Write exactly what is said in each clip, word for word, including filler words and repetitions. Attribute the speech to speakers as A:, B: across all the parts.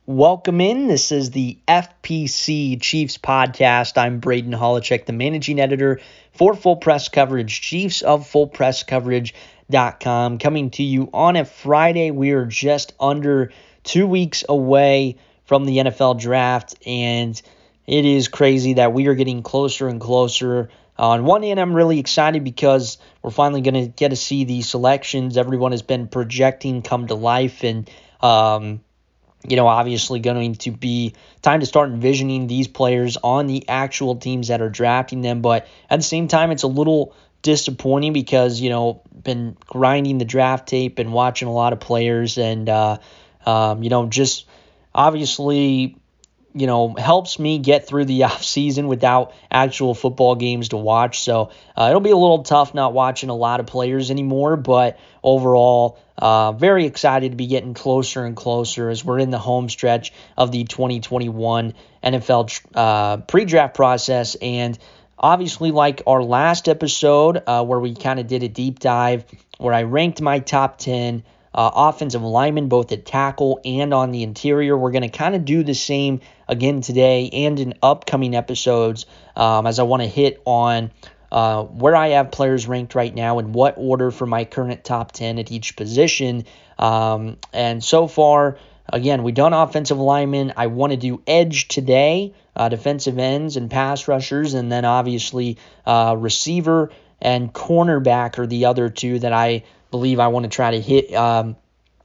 A: Welcome in. This is the F P C Chiefs podcast. I'm Braden Holochek, the managing editor for Full Press Coverage, Chiefs of Full Press Coverage dot com, coming to you on a Friday. We are just under two weeks away from the N F L draft, and it is crazy that we are getting closer and closer. Uh, on one hand, I'm really excited because we're finally going to get to see the selections everyone has been projecting come to life, and um, you know, obviously going to be time to start envisioning these players on the actual teams that are drafting them. But at the same time, it's a little disappointing because, you know, been grinding the draft tape and watching a lot of players and, uh, um, you know, just obviously, you know, helps me get through the off season without actual football games to watch. So uh, it'll be a little tough not watching a lot of players anymore, but overall, uh, very excited to be getting closer and closer as we're in the home stretch of the twenty twenty-one N F L uh, pre-draft process. And obviously, like our last episode uh, where we kind of did a deep dive where I ranked my top ten Uh, offensive linemen, both at tackle and on the interior. We're going to kind of do the same again today and in upcoming episodes um, as I want to hit on uh, where I have players ranked right now and what order for my current top ten at each position. Um, and so far, again, we've done offensive linemen. I want to do edge today, uh, defensive ends and pass rushers, and then obviously uh, receiver and cornerback are the other two that I believe I want to try to hit um,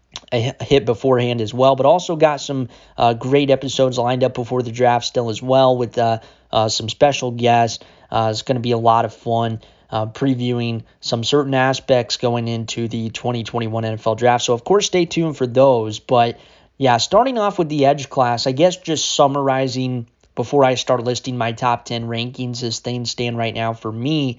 A: a hit beforehand as well, but also got some uh, great episodes lined up before the draft still as well with uh, uh, some special guests. Uh, it's going to be a lot of fun uh, previewing some certain aspects going into the twenty twenty-one N F L draft. So, of course, stay tuned for those. But, yeah, starting off with the edge class, I guess just summarizing before I start listing my top ten rankings as things stand right now for me,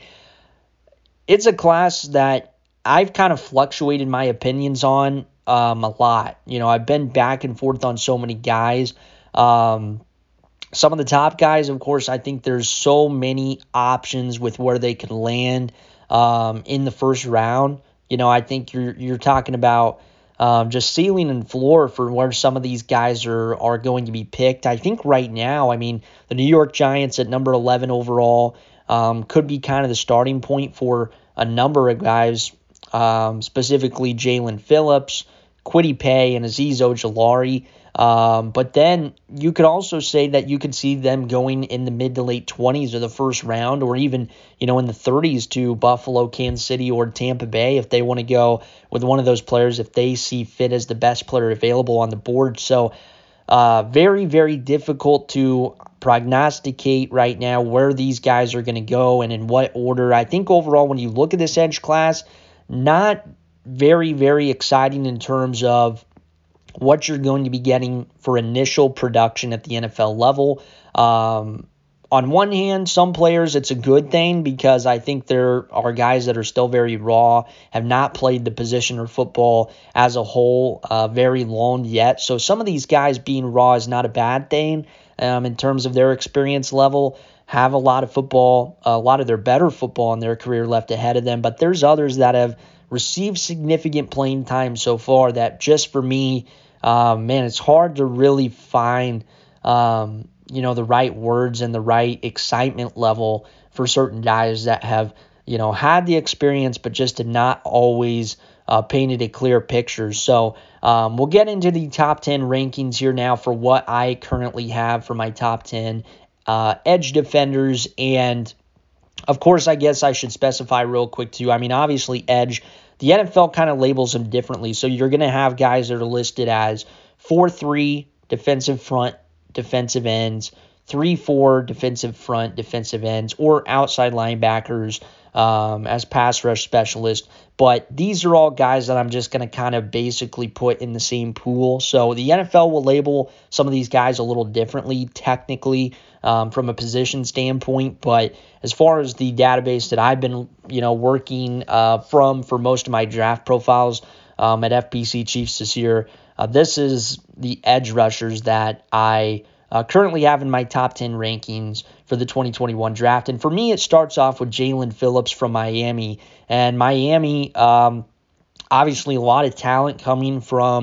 A: it's a class that I've kind of fluctuated my opinions on um, a lot. You know, I've been back and forth on so many guys. Um, some of the top guys, of course, I think there's so many options with where they can land um, in the first round. You know, I think you're you're talking about um, just ceiling and floor for where some of these guys are are going to be picked. I think right now, I mean, the New York Giants at number eleven overall um, could be kind of the starting point for a number of guys. Um, specifically Jalen Phillips, Kwity Paye, and Azeez Ojulari. Um, but then you could also say that you could see them going in the mid to late twenties or the first round, or even, you know, in the thirties to Buffalo, Kansas City, or Tampa Bay if they want to go with one of those players if they see fit as the best player available on the board. So uh, very, very difficult to prognosticate right now where these guys are going to go and in what order. I think overall when you look at this edge class, not very, very exciting in terms of what you're going to be getting for initial production at the N F L level. Um, on one hand, some players, it's a good thing because I think there are guys that are still very raw, have not played the position or football as a whole uh, very long yet. So some of these guys being raw is not a bad thing um, in terms of their experience level. Have a lot of football, a lot of their better football in their career left ahead of them. But there's others that have received significant playing time so far that just for me, um, man, it's hard to really find, um, you know, the right words and the right excitement level for certain guys that have, you know, had the experience but just did not always uh, painted a clear picture. So um, we'll get into the top ten rankings here now for what I currently have for my top ten Uh, edge defenders, and of course, I guess I should specify real quick too. I mean, obviously, edge, the N F L kind of labels them differently. So you're going to have guys that are listed as four three defensive front, defensive ends, three four defensive front, defensive ends, or outside linebackers um, as pass rush specialists. But these are all guys that I'm just going to kind of basically put in the same pool. So the N F L will label some of these guys a little differently technically um, from a position standpoint. But as far as the database that I've been, you know, working uh, from for most of my draft profiles um, at F P C Chiefs this year, uh, this is the edge rushers that I Uh, currently having my top ten rankings for the twenty twenty-one draft. And for me, it starts off with Jalen Phillips from Miami. And Miami, um, obviously a lot of talent coming from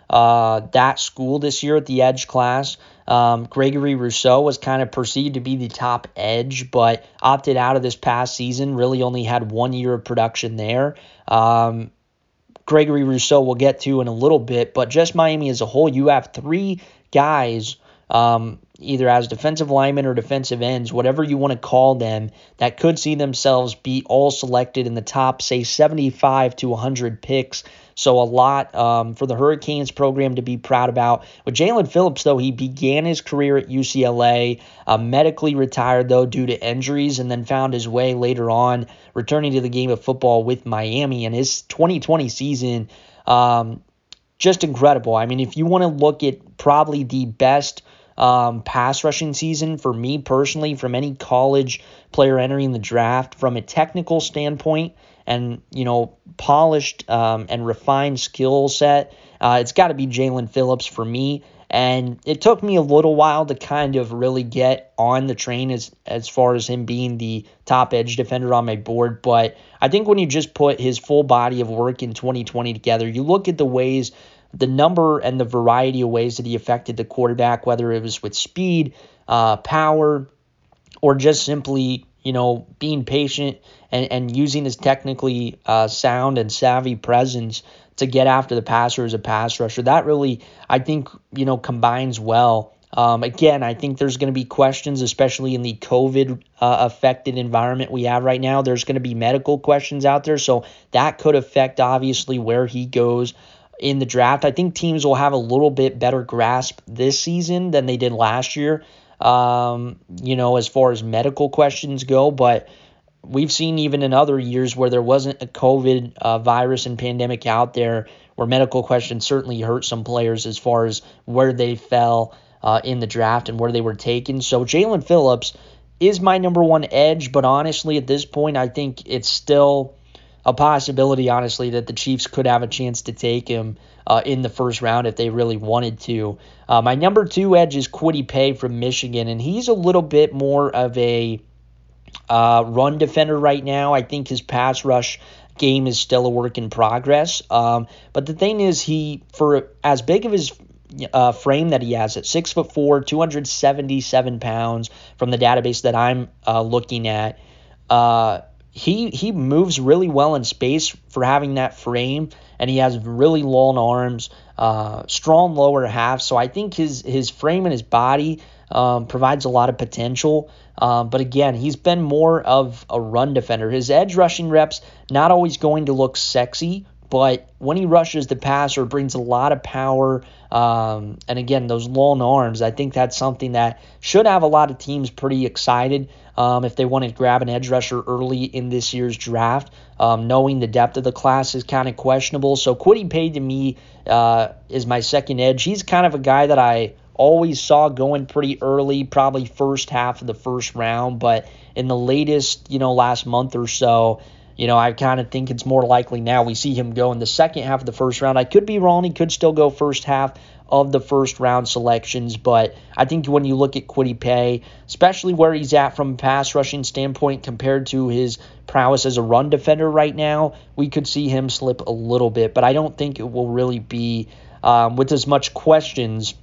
A: uh, that school this year at the edge class. Um, Gregory Rousseau was kind of perceived to be the top edge, but opted out of this past season, really only had one year of production there. Um, Gregory Rousseau we'll get to in a little bit, but just Miami as a whole, you have three guys, um, either as defensive linemen or defensive ends, whatever you want to call them, that could see themselves be all selected in the top, say, seventy-five to one hundred picks. So a lot um, for the Hurricanes program to be proud about. With Jaelan Phillips, though, he began his career at U C L A, uh, medically retired, though, due to injuries, and then found his way later on, returning to the game of football with Miami. And his twenty twenty season, um, just incredible. I mean, if you want to look at probably the best um, pass rushing season for me personally from any college player entering the draft from a technical standpoint, and, you know, polished um, and refined skill set, uh, it's got to be Jaelan Phillips for me. And it took me a little while to kind of really get on the train as as far as him being the top edge defender on my board. But I think when you just put his full body of work in twenty twenty together, you look at the ways, the number and the variety of ways that he affected the quarterback, whether it was with speed, uh, power, or just simply, you know, being patient and, and using his technically uh, sound and savvy presence to get after the passer as a pass rusher. That really, I think, you know, combines well. Um, again, I think there's going to be questions, especially in the COVID-affected uh, environment we have right now. There's going to be medical questions out there, so that could affect, obviously, where he goes in the draft. I think teams will have a little bit better grasp this season than they did last year, um, you know, as far as medical questions go, but we've seen even in other years where there wasn't a COVID uh, virus and pandemic out there where medical questions certainly hurt some players as far as where they fell uh, in the draft and where they were taken. So Jaelan Phillips is my number one edge, but honestly at this point I think it's still a possibility, honestly, that the Chiefs could have a chance to take him uh, in the first round if they really wanted to. Uh, my number two edge is Kwity Paye from Michigan, and he's a little bit more of a Uh, run defender right now. I think his pass rush game is still a work in progress. Um, but the thing is, he, for as big of his uh, frame that he has at six foot four, two hundred seventy-seven pounds from the database that I'm uh, looking at, uh, he he moves really well in space for having that frame, and he has really long arms, uh, strong lower half. So I think his his frame and his body um, provides a lot of potential. Um, but again, he's been more of a run defender. His edge rushing reps not always going to look sexy, but when he rushes the passer, brings a lot of power. Um, and again, those long arms, I think that's something that should have a lot of teams pretty excited um, if they want to grab an edge rusher early in this year's draft. Um, knowing the depth of the class is kind of questionable. So Kwity Paye to me uh, is my second edge. He's kind of a guy that I always saw going pretty early, probably first half of the first round, but in the latest, you know, last month or so, you know, I kind of think it's more likely now we see him go in the second half of the first round. I could be wrong. He could still go first half of the first round selections, but I think when you look at Kwity Paye, especially where he's at from a pass rushing standpoint compared to his prowess as a run defender right now, we could see him slip a little bit, but I don't think it will really be um, with as much questions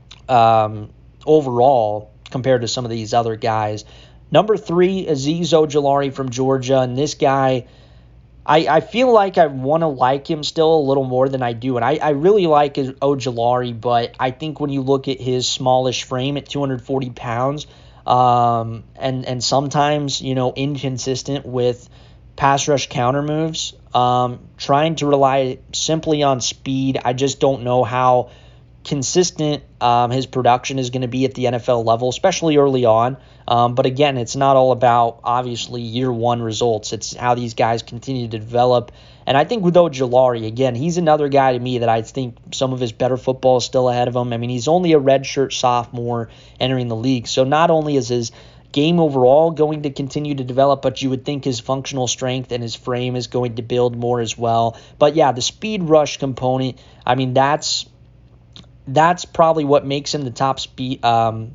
A: Um, overall compared to some of these other guys. Number three, Azeez Ojulari from Georgia, and this guy, I, I feel like I want to like him still a little more than I do, and I, I really like Ojulari, but I think when you look at his smallish frame at two hundred forty pounds, um, and, and sometimes, you know, inconsistent with pass rush counter moves, um, trying to rely simply on speed, I just don't know how consistent um, his production is going to be at the N F L level, especially early on. Um, but again, it's not all about, obviously, year one results. It's how these guys continue to develop. And I think with Ojulari, again, he's another guy to me that I think some of his better football is still ahead of him. I mean, he's only a redshirt sophomore entering the league. So not only is his game overall going to continue to develop, but you would think his functional strength and his frame is going to build more as well. But yeah, the speed rush component, I mean, that's That's probably what makes him the top speed, um,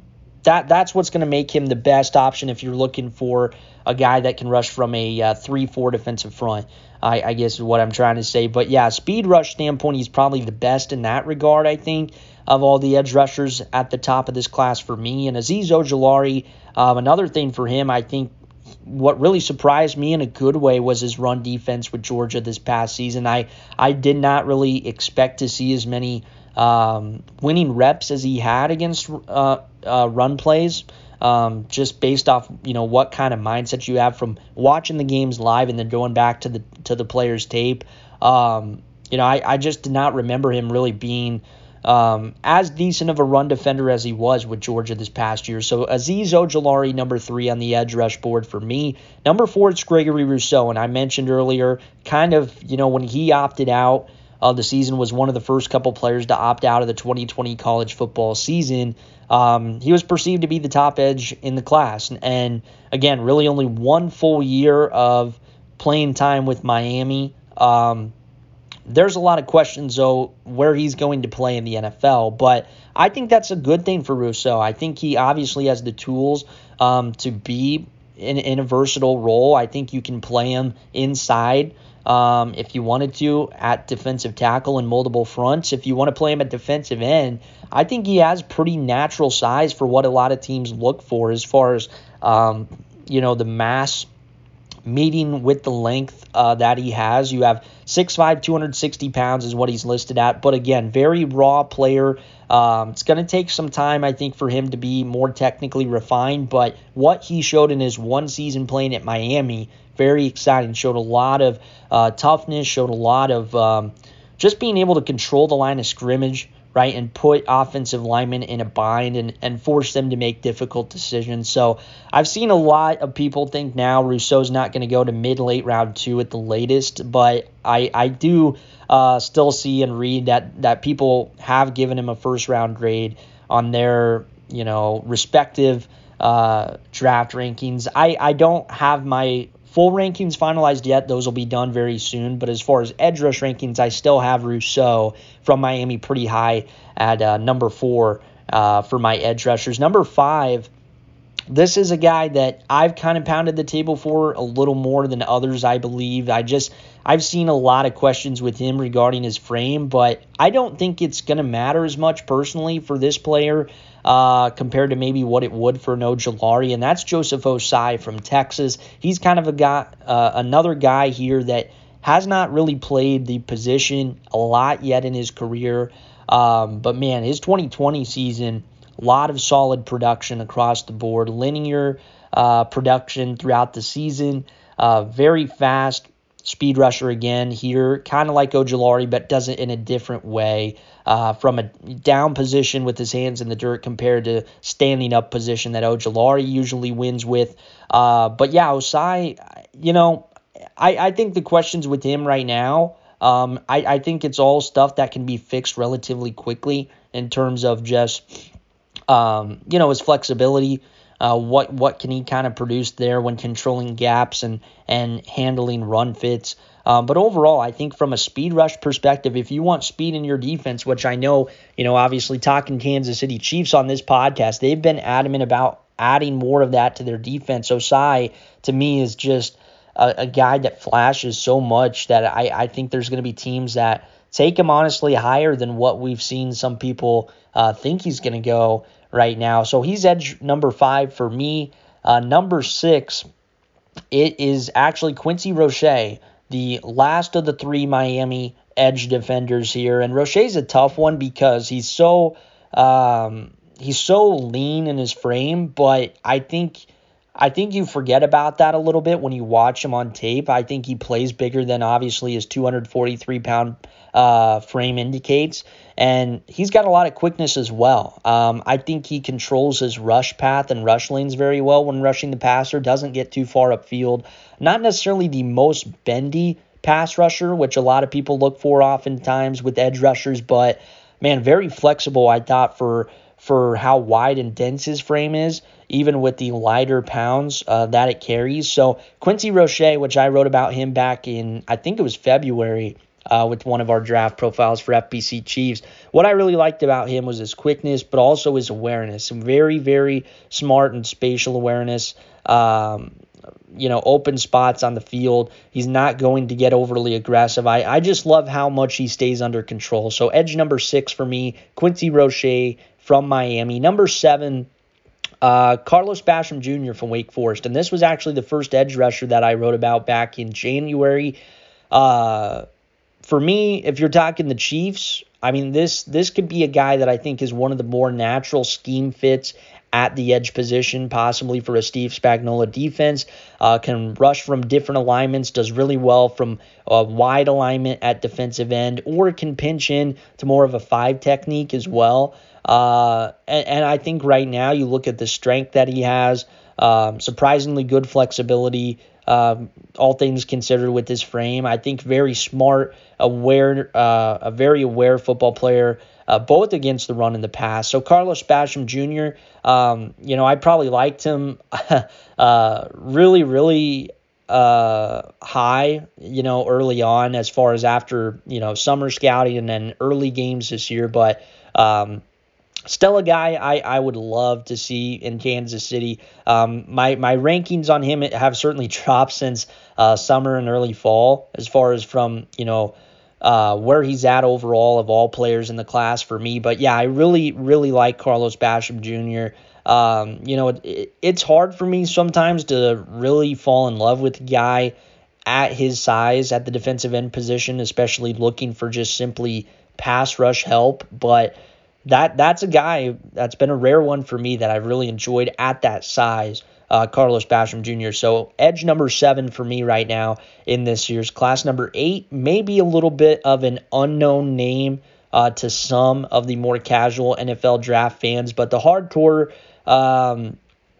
A: that that's what's going to make him the best option if you're looking for a guy that can rush from a uh, three four defensive front, I, I guess is what I'm trying to say. But yeah, speed rush standpoint, he's probably the best in that regard, I think, of all the edge rushers at the top of this class for me. And Azeez Ojulari, um, another thing for him, I think what really surprised me in a good way was his run defense with Georgia this past season. I, I did not really expect to see as many um, winning reps as he had against uh, uh, run plays. Um, just based off, you know, what kind of mindset you have from watching the games live and then going back to the to the player's tape. Um, you know, I, I just did not remember him really being um, as decent of a run defender as he was with Georgia this past year. So Azeez Ojulari, number three on the edge rush board for me. Number four, it's Gregory Rousseau, and I mentioned earlier, kind of, you know, when he opted out of the season, was one of the first couple players to opt out of the twenty twenty college football season. Um, he was perceived to be the top edge in the class. And, and again, really only one full year of playing time with Miami. Um, there's a lot of questions, though, where he's going to play in the N F L. But I think that's a good thing for Rousseau. I think he obviously has the tools um, to be in, in a versatile role. I think you can play him inside Um, if you wanted to, at defensive tackle in multiple fronts. If you want to play him at defensive end, I think he has pretty natural size for what a lot of teams look for as far as, um, you know, the mass meeting with the length uh, that he has. You have six five, two hundred sixty pounds is what he's listed at. But again, very raw player. Um, it's going to take some time, I think, for him to be more technically refined. But what he showed in his one season playing at Miami, very exciting. Showed a lot of uh, toughness, showed a lot of um, just being able to control the line of scrimmage, right, and put offensive linemen in a bind and, and force them to make difficult decisions. So I've seen a lot of people think now Rousseau's not going to go to mid-late round two at the latest, but I, I do uh, still see and read that, that people have given him a first-round grade on their, you know, respective uh, draft rankings. I, I don't have my full rankings finalized yet. Those will be done very soon. But as far as edge rush rankings, I still have Rousseau from Miami pretty high at uh, number four uh, for my edge rushers. Number five, this is a guy that I've kind of pounded the table for a little more than others, I believe. I just, I've seen a lot of questions with him regarding his frame, but I don't think it's going to matter as much personally for this player Uh, compared to maybe what it would for an Ojulari, and that's Joseph Ossai from Texas. He's kind of a guy, uh, another guy here that has not really played the position a lot yet in his career. Um, but man, his twenty twenty season, a lot of solid production across the board, linear uh, production throughout the season, uh, very fast speed rusher again here, kind of like Ojulari, but does it in a different way. Uh, from a down position with his hands in the dirt compared to standing up position that Ojulari usually wins with. Uh, but yeah, Ossai, you know, I, I think the questions with him right now, um, I, I think it's all stuff that can be fixed relatively quickly in terms of just, um, you know, his flexibility. Uh, what what can he kind of produce there when controlling gaps and, and handling run fits. Um, but overall, I think from a speed rush perspective, if you want speed in your defense, which I know, you know, obviously talking Kansas City Chiefs on this podcast, they've been adamant about adding more of that to their defense. Ossai, to me, is just a, a guy that flashes so much that I, I think there's going to be teams that take him honestly higher than what we've seen some people uh, think he's going to go right now. So he's edge number five for me. Uh, number six, it is actually Quincy Roche, the last of the three Miami edge defenders here. And Roche's a tough one because he's so um, he's so lean in his frame, but I think I think you forget about that a little bit when you watch him on tape. I think he plays bigger than obviously his two hundred forty-three pound uh, frame indicates. And he's got a lot of quickness as well. Um, I think he controls his rush path and rush lanes very well when rushing the passer, doesn't get too far upfield. Not necessarily the most bendy pass rusher, which a lot of people look for oftentimes with edge rushers, but man, very flexible, I thought, for for how wide and dense his frame is, even with the lighter pounds uh, that it carries. So Quincy Roche, which I wrote about him back in, I think it was February, uh, with one of our draft profiles for F P C Chiefs. What I really liked about him was his quickness, but also his awareness. Some very, very smart and spatial awareness. Um, you know, open spots on the field. He's not going to get overly aggressive. I, I just love how much he stays under control. So edge number six for me, Quincy Roche from Miami. Number seven, uh, Carlos Basham Junior from Wake Forest. And this was actually the first edge rusher that I wrote about back in January. Uh, for me, if you're talking the Chiefs, I mean, this this could be a guy that I think is one of the more natural scheme fits at the edge position, possibly for a Steve Spagnuolo defense. Uh, can rush from different alignments, does really well from a wide alignment at defensive end, or can pinch in to more of a five technique as well. Uh, and, and I think right now you look at the strength that he has, um, surprisingly good flexibility, um, all things considered with his frame. I think very smart, aware, uh, a very aware football player, Uh, both against the run and the pass. So Carlos Basham Junior, um, you know, I probably liked him uh, really, really uh, high, you know, early on as far as after, you know, summer scouting and then early games this year. But um, still a guy I, I would love to see in Kansas City. Um, my, my rankings on him have certainly dropped since uh, summer and early fall as far as from, you know, Uh, where he's at overall of all players in the class for me. But yeah, I really, really like Carlos Basham Junior Um, you know, it, it's hard for me sometimes to really fall in love with a guy at his size at the defensive end position, especially looking for just simply pass rush help. But that that's a guy that's been a rare one for me that I've really enjoyed at that size. Uh, Carlos Basham Junior So edge number seven for me right now in this year's class. Number eight, maybe a little bit of an unknown name uh, to some of the more casual N F L draft fans, but the hardcore um,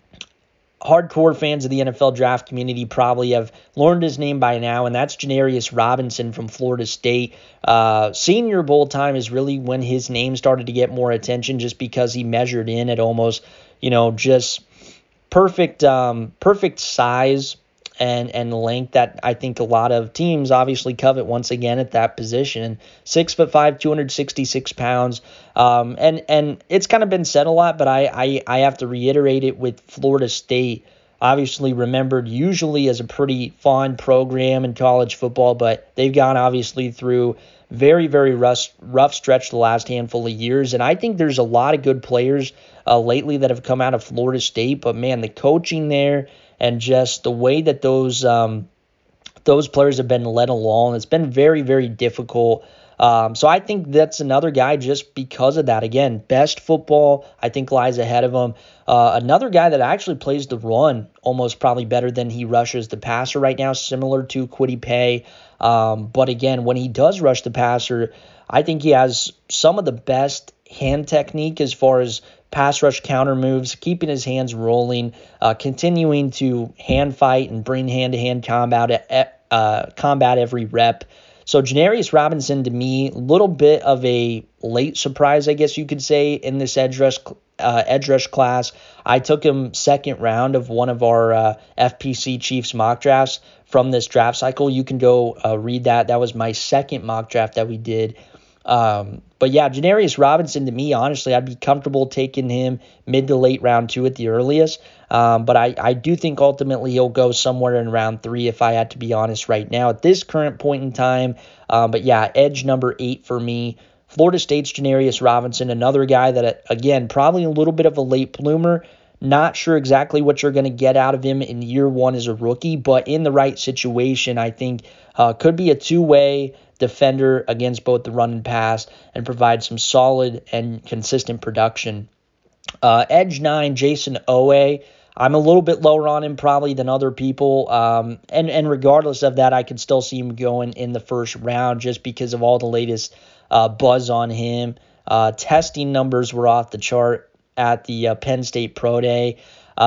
A: hardcore fans of the N F L draft community probably have learned his name by now, and that's Janarius Robinson from Florida State. Uh, Senior Bowl time is really when his name started to get more attention, just because he measured in at almost, you know, just perfect um, perfect size and, and length that I think a lot of teams obviously covet once again at that position. Six foot five, two hundred sixty-six pounds. Um, and, and it's kind of been said a lot, but I, I, I have to reiterate it with Florida State, obviously remembered usually as a pretty fun program in college football, but they've gone obviously through very, very rough, rough stretch the last handful of years. And I think there's a lot of good players uh, lately that have come out of Florida State, but man, the coaching there and just the way that those um, those players have been led along, it's been very, very difficult. Um, so I think that's another guy just because of that. Again, best football, I think, lies ahead of him. Uh, another guy that actually plays the run almost probably better than he rushes the passer right now, similar to Kwity Paye. Um, but again, when he does rush the passer, I think he has some of the best hand technique as far as pass rush counter moves, keeping his hands rolling, uh, continuing to hand fight and bring hand-to-hand combat, uh, combat every rep. So Janarius Robinson, to me, a little bit of a late surprise, I guess you could say, in this edge rush, uh, edge rush class. I took him second round of one of our uh, F P C Chiefs mock drafts from this draft cycle. You can go uh, read that. That was my second mock draft that we did. Um, but yeah, Janarius Robinson, to me, honestly, I'd be comfortable taking him mid to late round two at the earliest. Um, but I, I do think ultimately he'll go somewhere in round three, if I had to be honest right now at this current point in time. Um, but yeah, edge number eight for me. Florida State's Janarius Robinson, another guy that, again, probably a little bit of a late bloomer. Not sure exactly what you're going to get out of him in year one as a rookie, but in the right situation, I think uh, could be a two-way defender against both the run and pass and provide some solid and consistent production. Uh, edge nine, Jason Owe. I'm a little bit lower on him probably than other people, um, and, and regardless of that, I could still see him going in the first round just because of all the latest uh, buzz on him. Uh, testing numbers were off the chart at the uh, Penn State Pro Day.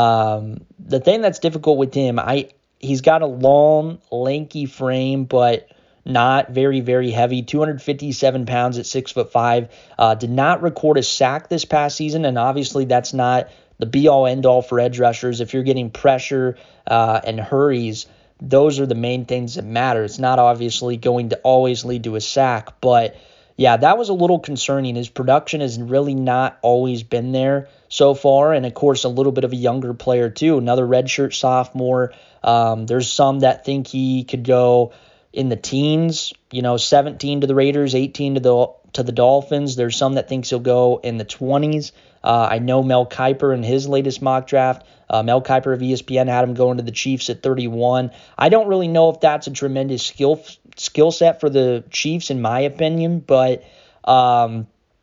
A: Um, the thing that's difficult with him, I he's got a long, lanky frame, but not very, very heavy. two hundred fifty-seven pounds at six foot five. Uh, did not record a sack this past season, and obviously that's not the be-all, end-all for edge rushers. If you're getting pressure uh, and hurries, those are the main things that matter. It's not obviously going to always lead to a sack, but yeah, that was a little concerning. His production has really not always been there so far, and of course, a little bit of a younger player too, another redshirt sophomore. Um, there's some that think he could go in the teens, you know, seventeen to the Raiders, eighteen to the to the Dolphins. There's some that thinks he'll go in the twenties. Uh, I know Mel Kiper in his latest mock draft, uh, Mel Kiper of E S P N had him going to the Chiefs at thirty-one. I don't really know if that's a tremendous skill skill set for the Chiefs, in my opinion, but um,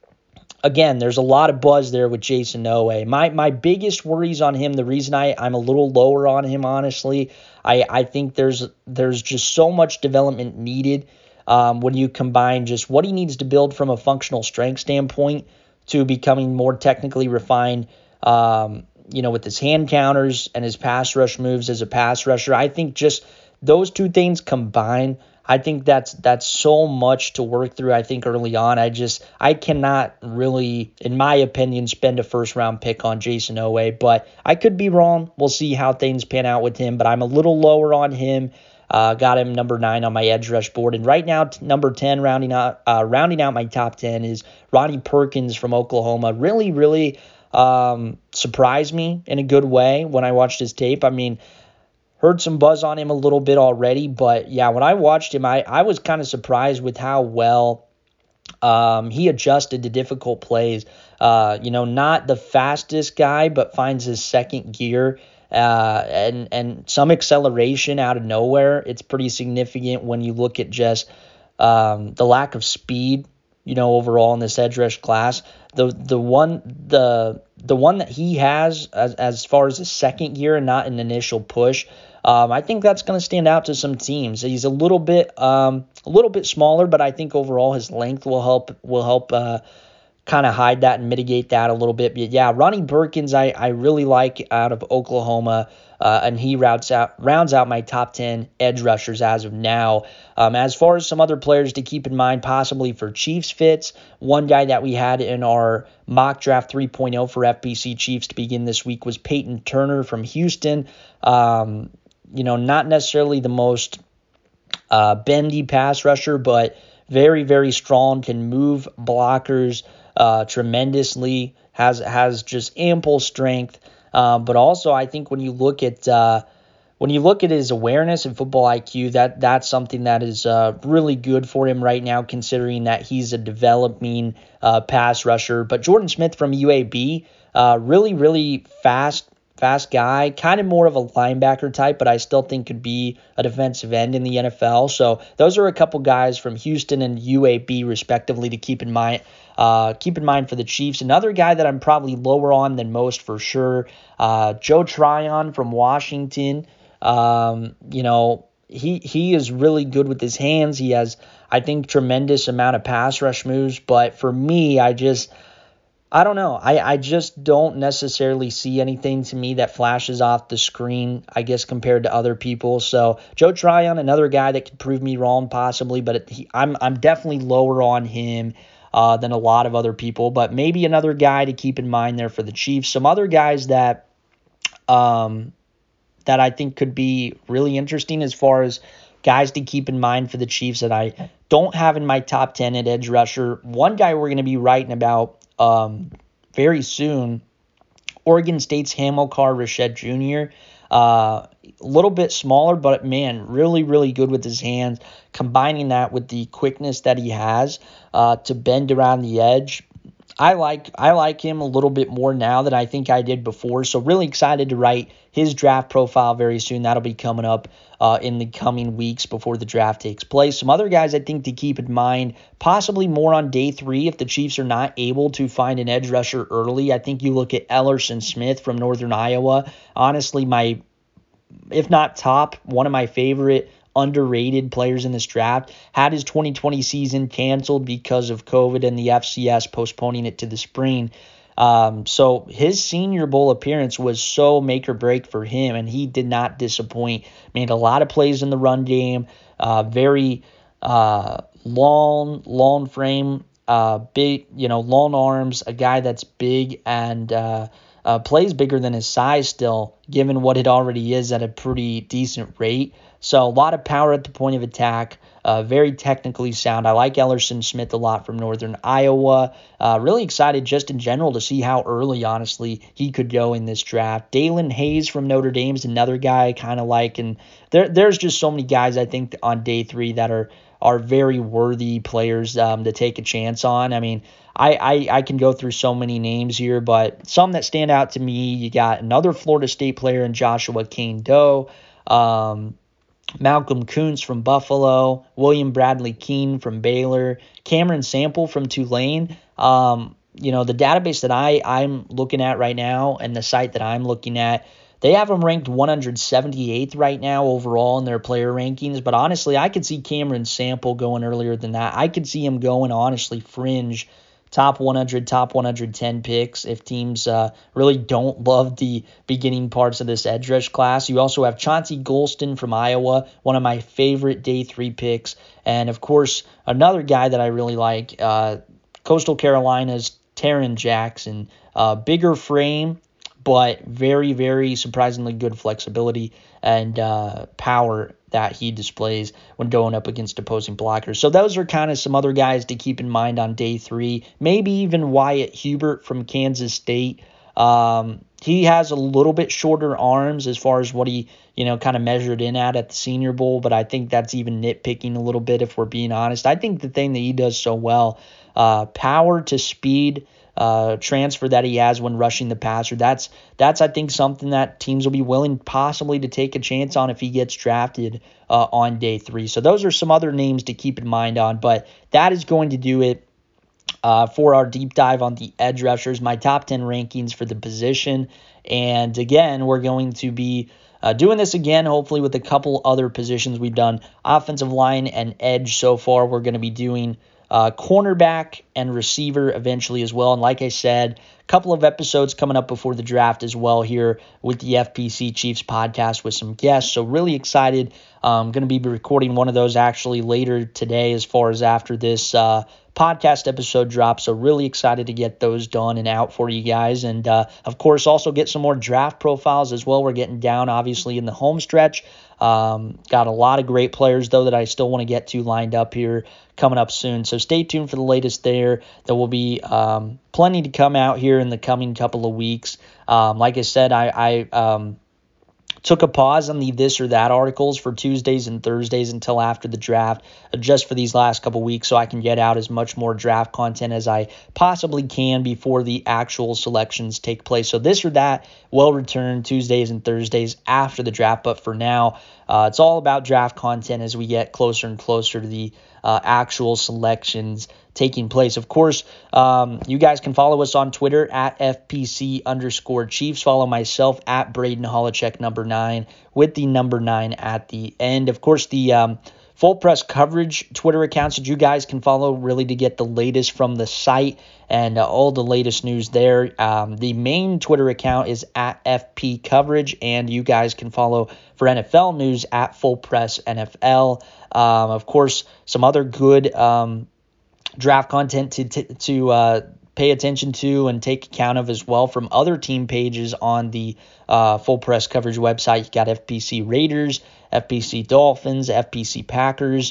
A: again, there's a lot of buzz there with Jayson Oweh. My my biggest worries on him, the reason I, I'm a little lower on him, honestly, I, I think there's there's just so much development needed um, when you combine just what he needs to build from a functional strength standpoint to becoming more technically refined, um, you know, with his hand counters and his pass rush moves as a pass rusher. I think just those two things combined, I think that's that's so much to work through, I think, early on. I just, I cannot really, in my opinion, spend a first-round pick on Jayson Oweh, but I could be wrong. We'll see how things pan out with him, but I'm a little lower on him. Uh, got him number nine on my edge rush board. And right now, t- number ten, rounding out uh, rounding out my top ten, is Ronnie Perkins from Oklahoma. Really, really um, surprised me in a good way when I watched his tape. I mean, heard some buzz on him a little bit already, but yeah, when I watched him, I, I was kind of surprised with how well um, he adjusted to difficult plays. Uh, you know, not the fastest guy, but finds his second gear. Uh, and and some acceleration out of nowhere. It's pretty significant when you look at just um, the lack of speed, you know, overall in this edge rush class. The the one the the one that he has as as far as a second year and not an initial push, um, I think that's going to stand out to some teams. He's a little bit um, a little bit smaller, but I think overall his length will help will help. Uh, kind of hide that and mitigate that a little bit. But yeah, Ronnie Perkins, I, I really like out of Oklahoma, uh, and he routes out, rounds out my top ten edge rushers as of now. Um, as far as some other players to keep in mind, possibly for Chiefs fits, one guy that we had in our mock draft three point oh for F B C Chiefs to begin this week was Peyton Turner from Houston. Um, you know, not necessarily the most uh, bendy pass rusher, but very, very strong, can move blockers Uh, tremendously, has has just ample strength, um, but also I think when you look at uh, when you look at his awareness and football I Q, that that's something that is uh, really good for him right now, considering that he's a developing uh, pass rusher. But Jordan Smith from U A B, uh, really really fast. Fast guy, kind of more of a linebacker type, but I still think could be a defensive end in the N F L. So those are a couple guys from Houston and U A B respectively to keep in mind. Uh, keep in mind for the Chiefs. Another guy that I'm probably lower on than most for sure, uh, Joe Tryon from Washington. Um, you know, he he is really good with his hands. He has, I think, tremendous amount of pass rush moves. But for me, I just I don't know. I, I just don't necessarily see anything to me that flashes off the screen, I guess, compared to other people. So Joe Tryon, another guy that could prove me wrong possibly, but he, I'm I'm definitely lower on him uh, than a lot of other people. But maybe another guy to keep in mind there for the Chiefs. Some other guys that um that I think could be really interesting as far as guys to keep in mind for the Chiefs that I don't have in my top ten at edge rusher. One guy we're going to be writing about Um, very soon, Oregon State's Hamilcar Rashed Junior Uh, a little bit smaller, but man, really, really good with his hands. Combining that with the quickness that he has uh, to bend around the edge, I like I like him a little bit more now than I think I did before. So really excited to write his draft profile very soon. That'll be coming up uh, in the coming weeks before the draft takes place. Some other guys I think to keep in mind, possibly more on day three if the Chiefs are not able to find an edge rusher early. I think you look at Ellerson Smith from Northern Iowa. Honestly, my, if not top, one of my favorite underrated players in this draft. Had his twenty twenty season canceled because of COVID and the F C S postponing it to the spring. Um, so his Senior Bowl appearance was so make or break for him, and he did not disappoint. Made a lot of plays in the run game. Uh, very uh, long, long frame, uh, big, you know, long arms. A guy that's big and uh, uh, plays bigger than his size still, given what it already is at a pretty decent rate. So a lot of power at the point of attack, uh, very technically sound. I like Ellerson Smith a lot from Northern Iowa. Uh, really excited just in general to see how early, honestly, he could go in this draft. Dalen Hayes from Notre Dame is another guy I kind of like. And there, there's just so many guys, I think, on day three that are are very worthy players um, to take a chance on. I mean, I, I, I can go through so many names here, but some that stand out to me, you got another Florida State player in Joshua Kane Doe, um, Malcolm Kuntz from Buffalo, William Bradley Keene from Baylor, Cameron Sample from Tulane. Um, you know, the database that I, I'm looking at right now and the site that I'm looking at, they have him ranked one hundred seventy-eighth right now overall in their player rankings. But honestly, I could see Cameron Sample going earlier than that. I could see him going, honestly, fringe top one hundred, top one hundred ten picks if teams uh, really don't love the beginning parts of this edge rush class. You also have Chauncey Golston from Iowa, one of my favorite day three picks. And, of course, another guy that I really like, uh, Coastal Carolina's Taron Jackson. Uh, bigger frame, but very, very surprisingly good flexibility and uh, power that he displays when going up against opposing blockers. So those are kind of some other guys to keep in mind on day three. Maybe even Wyatt Hubert from Kansas State. Um, he has a little bit shorter arms as far as what he, you know, kind of measured in at at the Senior Bowl, but I think that's even nitpicking a little bit if we're being honest. I think the thing that he does so well, uh, power to speed, Uh, transfer that he has when rushing the passer. That's, that's I think, something that teams will be willing possibly to take a chance on if he gets drafted uh, on day three. So those are some other names to keep in mind on, but that is going to do it uh, for our deep dive on the edge rushers, my top ten rankings for the position. And again, we're going to be Uh, doing this again, hopefully with a couple other positions. We've done offensive line and edge so far. We're going to be doing uh, cornerback and receiver eventually as well. And like I said, a couple of episodes coming up before the draft as well here with the F P C Chiefs podcast with some guests. So really excited. I'm going to be recording one of those actually later today as far as after this uh, podcast episode drops. So really excited to get those done and out for you guys. And uh, of course, also get some more draft profiles as well. We're getting down obviously in the home stretch. Um, got a lot of great players though that I still want to get to lined up here coming up soon. So stay tuned for the latest there. There will be um, plenty to come out here in the coming couple of weeks. Um, like I said, I, I um, took a pause on the this or that articles for Tuesdays and Thursdays until after the draft, uh, just for these last couple weeks, so I can get out as much more draft content as I possibly can before the actual selections take place. So this or that will return Tuesdays and Thursdays after the draft, but for now, uh, it's all about draft content as we get closer and closer to the uh, actual selections taking place. Of course, um, you guys can follow us on Twitter at F P C underscore Chiefs. Follow myself at Braden Holochek number nine with the number nine at the end. Of course, the um, Full Press Coverage Twitter accounts that you guys can follow really to get the latest from the site and uh, all the latest news there. Um, the main Twitter account is at F P Coverage, and you guys can follow for N F L news at Full Press N F L. Um, of course, some other good um, draft content to to, to uh, pay attention to and take account of as well from other team pages on the uh, Full Press Coverage website. You got F P C Raiders, F P C Dolphins, F P C Packers,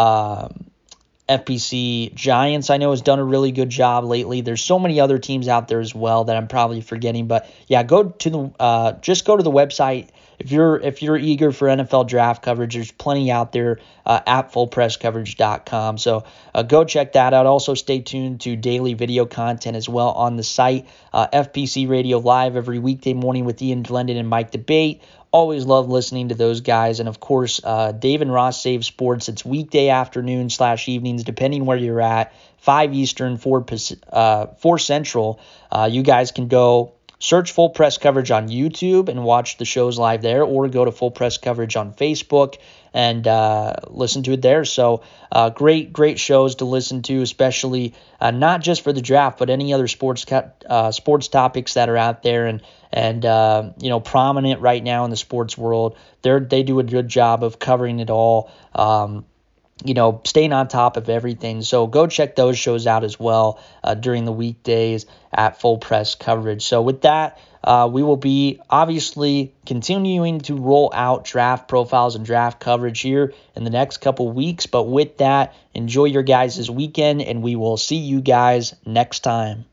A: um, F P C Giants, I know, has done a really good job lately. There's so many other teams out there as well that I'm probably forgetting. But yeah, go to the uh, just go to the website. If you're if you're eager for N F L draft coverage, there's plenty out there uh, at full press coverage dot com. So uh, go check that out. Also, stay tuned to daily video content as well on the site. Uh, F P C Radio Live every weekday morning with Ian Glendon and Mike Debate. Always love listening to those guys. And, of course, uh, Dave and Ross Save Sports. It's weekday afternoon slash evenings, depending where you're at. five Eastern, four, uh, four Central. Uh, you guys can go search Full Press Coverage on YouTube and watch the shows live there, or go to Full Press Coverage on Facebook and uh, listen to it there. So uh, great, great shows to listen to, especially uh, not just for the draft, but any other sports uh, sports topics that are out there and and uh, you know prominent right now in the sports world. They they do a good job of covering it all. Um, you know, staying on top of everything. So go check those shows out as well uh, during the weekdays at Full Press Coverage. So with that, uh, we will be obviously continuing to roll out draft profiles and draft coverage here in the next couple weeks. But with that, enjoy your guys' weekend, and we will see you guys next time.